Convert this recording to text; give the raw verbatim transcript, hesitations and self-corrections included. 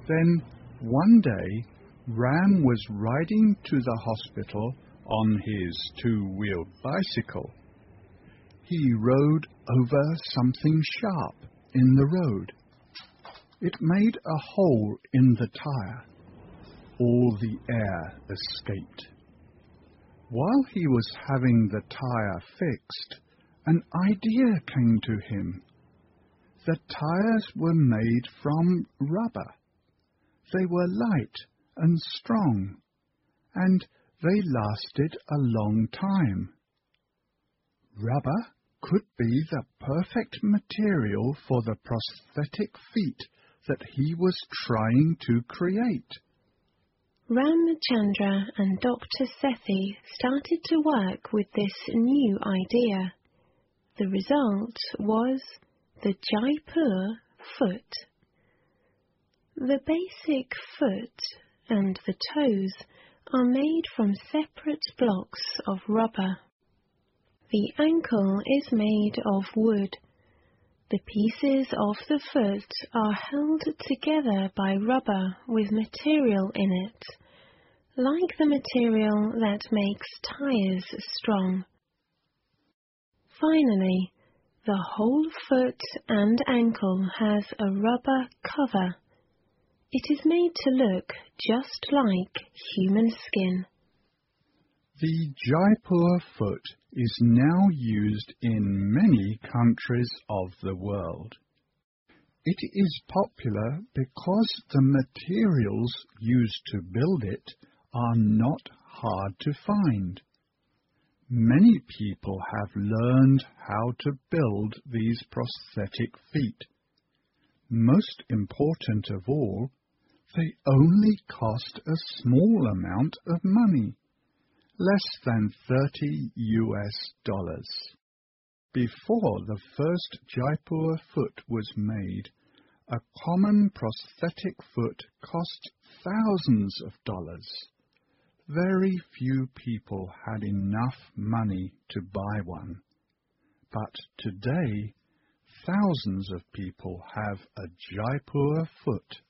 Then one day Ram was riding to the hospital on his two-wheeled bicycle. He rode over something sharp in the road. It made a hole in the tire. All the air escaped. While he was having the tire fixed, an idea came to him. The tires were made from rubber. They were light and strong, and they lasted a long time. Rubber could be the perfect material for the prosthetic feet that he was trying to create. Ramchandra and Doctor Sethi started to work with this new idea. The result was the Jaipur foot. The basic foot and the toes are made from separate blocks of rubber. The ankle is made of wood. The pieces of the foot are held together by rubber with material in it, like the material that makes tires strong. Finally, the whole foot and ankle has a rubber cover. It is made to look just like human skin. The Jaipur foot is now used in many countries of the world. It is popular because the materials used to build it are not hard to find. Many people have learned how to build these prosthetic feet. Most important of all, they only cost a small amount of money, less than thirty U S dollars. Before the first Jaipur foot was made, a common prosthetic foot cost thousands of dollars. Very few people had enough money to buy one. But today, thousands of people have a Jaipur foot.